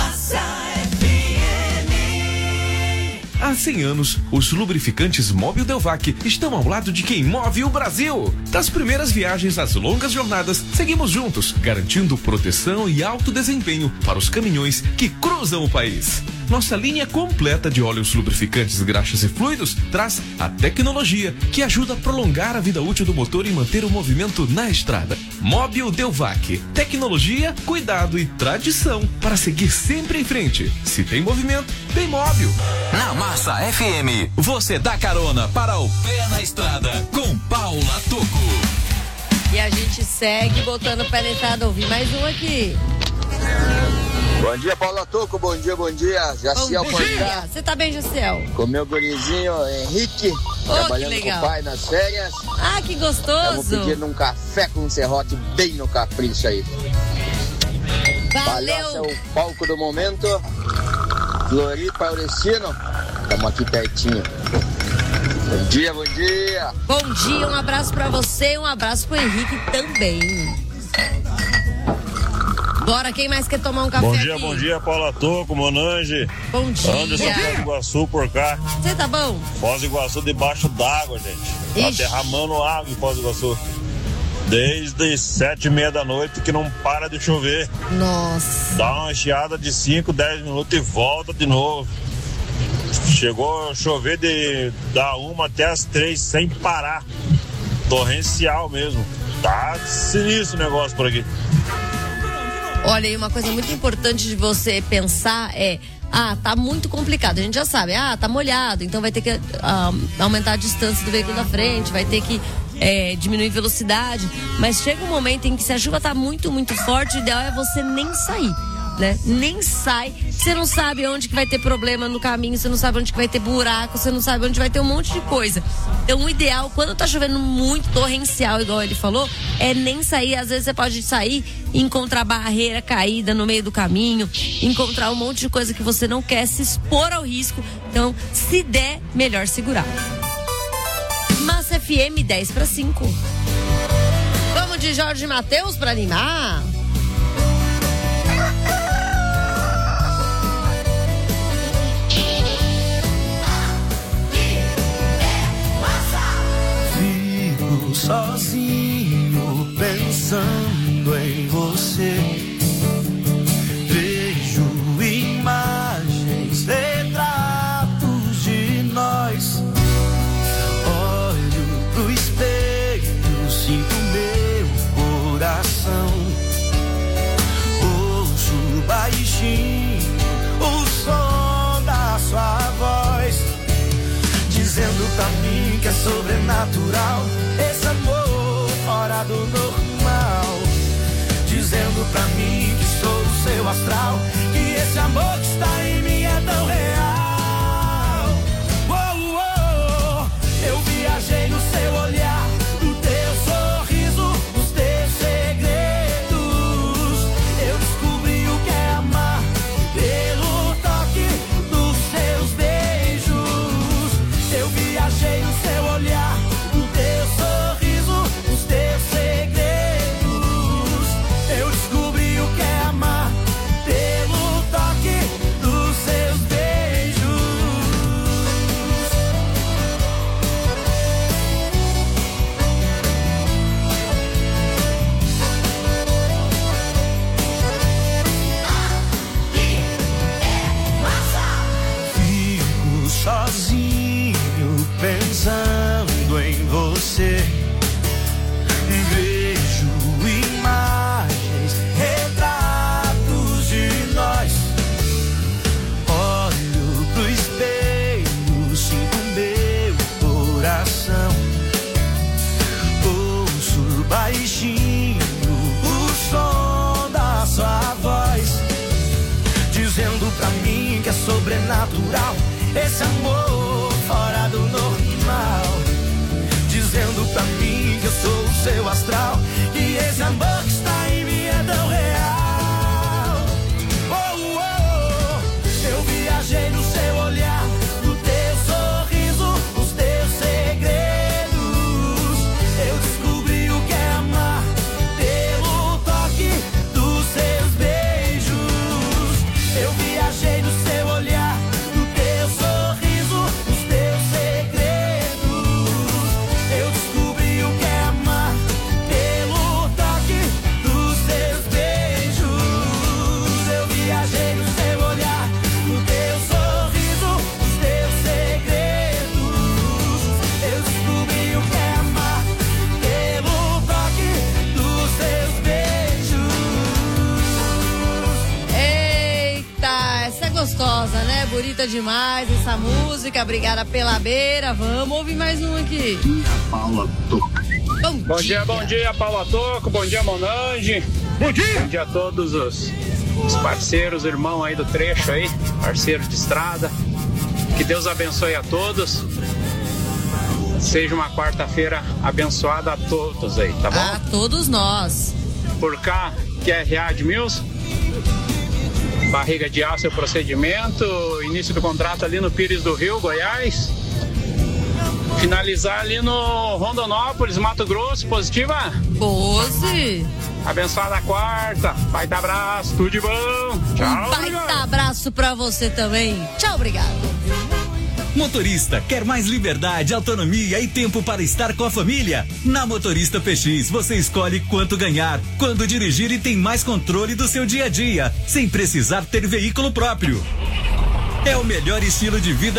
Há 100 anos, os lubrificantes Mobil Delvac estão ao lado de quem move o Brasil. Das primeiras viagens às longas jornadas, seguimos juntos, garantindo proteção e alto desempenho para os caminhões que cruzam o país. Nossa linha completa de óleos lubrificantes, graxas e fluidos traz a tecnologia que ajuda a prolongar a vida útil do motor e manter o movimento na estrada. Mobil Delvac, tecnologia, cuidado e tradição para seguir sempre em frente. Se tem movimento, tem Mobil. Na Massa FM, você dá carona para o pé na estrada com Paula Toco. E a gente segue botando o pé na estrada. Ouvir mais um aqui. Bom dia, Paula Toco. Bom dia. Jaciel Porcá. Você tá bem, Jaciel? Com meu gurizinho Henrique, trabalhando com o pai nas férias. Ah, que gostoso. Estamos pedindo um café com serrote bem no capricho aí. Valeu. Palhaça é o palco do momento. Floripa, Aurestino. Estamos aqui pertinho. Bom dia, bom dia. Bom dia, um abraço pra você e um abraço pro Henrique também. Bora, quem mais quer tomar um café aqui? Bom dia, Paula Toco, Monange. Bom dia. Anderson, Foz do Iguaçu por cá. Você tá bom? Foz do Iguaçu debaixo d'água, gente. Tá derramando água em Foz do Iguaçu. Desde 7h30 da noite que não para de chover. Nossa. Dá uma chiada de 5, 10 minutos e volta de novo. Chegou a chover da 1 até as 3 sem parar. Torrencial mesmo. Tá sinistro o negócio por aqui. Olha, e uma coisa muito importante de você pensar é: tá muito complicado, a gente já sabe, tá molhado, então vai ter que aumentar a distância do veículo da frente, vai ter que diminuir velocidade, mas chega um momento em que se a chuva tá muito, muito forte, o ideal é você nem sair, né? Nem sai, você não sabe onde que vai ter problema no caminho, você não sabe onde que vai ter buraco, você não sabe onde vai ter um monte de coisa. Então o ideal, quando tá chovendo muito torrencial, igual ele falou, é nem sair. Às vezes você pode sair e encontrar barreira caída no meio do caminho, encontrar um monte de coisa que você não quer, se expor ao risco. Então, se der, melhor segurar. Massa FM 10:05. Vamos de Jorge Mateus pra animar? Sozinho pensando em você, vejo imagens, retratos de nós. Olho pro espelho, sinto meu coração. Ouço baixinho o som da sua voz, dizendo pra mim que é sobrenatural esse amor fora do normal, dizendo pra mim que sou o seu astral, que esse amor que está em mim é tão real. Eu viajei no seu olhar, no teu sorriso, nos teus segredos. Eu descobri o que é amar pelo toque dos seus beijos. Eu viajei no seu olhar, no teu sorriso, nos teus segredos. Eu descobri o que é amar pelo toque dos seus beijos. Fico sozinho pensando em você, vejo imagens, retratos de nós. Olho pro espelho, sinto meu coração. Ouço baixinho o som da sua voz, dizendo pra mim que é sobrenatural esse amor fora do normal, dizendo pra mim que eu sou o seu astral, que esse amor que está em mim é tão real. Eu viajei no seu olhar, no teu sorriso, nos teus segredos. Eu descobri o que é amar pelo toque dos seus beijos. Eu viajei no seu olhar, no teu sorriso, nos teus segredos. Eu descobri o que é amar pelo toque dos seus beijos. Eu viajei no seu olhar, no teu sorriso, nos teus segredos. Eu descobri o que é amar pelo toque dos seus beijos. Eita, essa é gostosa, né? Bonita demais essa música. Obrigada pela beira. Vamos ouvir mais um aqui. Paula Toco. Bom dia, Paula Toco. Bom dia, Monange. Bom dia a todos os parceiros, irmão aí do trecho aí, parceiros de estrada. Que Deus abençoe a todos. Seja uma quarta-feira abençoada a todos aí, tá bom? A todos nós. Por cá, QRA de Mills. Barriga de aço é o procedimento. Início do contrato ali no Pires do Rio, Goiás. Finalizar ali no Rondonópolis, Mato Grosso, positiva? Pose. Abençoada quarta, baita abraço, tudo de bom. Tchau. Baita abraço pra você também. Tchau, obrigado. Motorista, quer mais liberdade, autonomia e tempo para estar com a família? Na Motorista PX, você escolhe quanto ganhar, quando dirigir e tem mais controle do seu dia a dia, sem precisar ter veículo próprio. É o melhor estilo de vida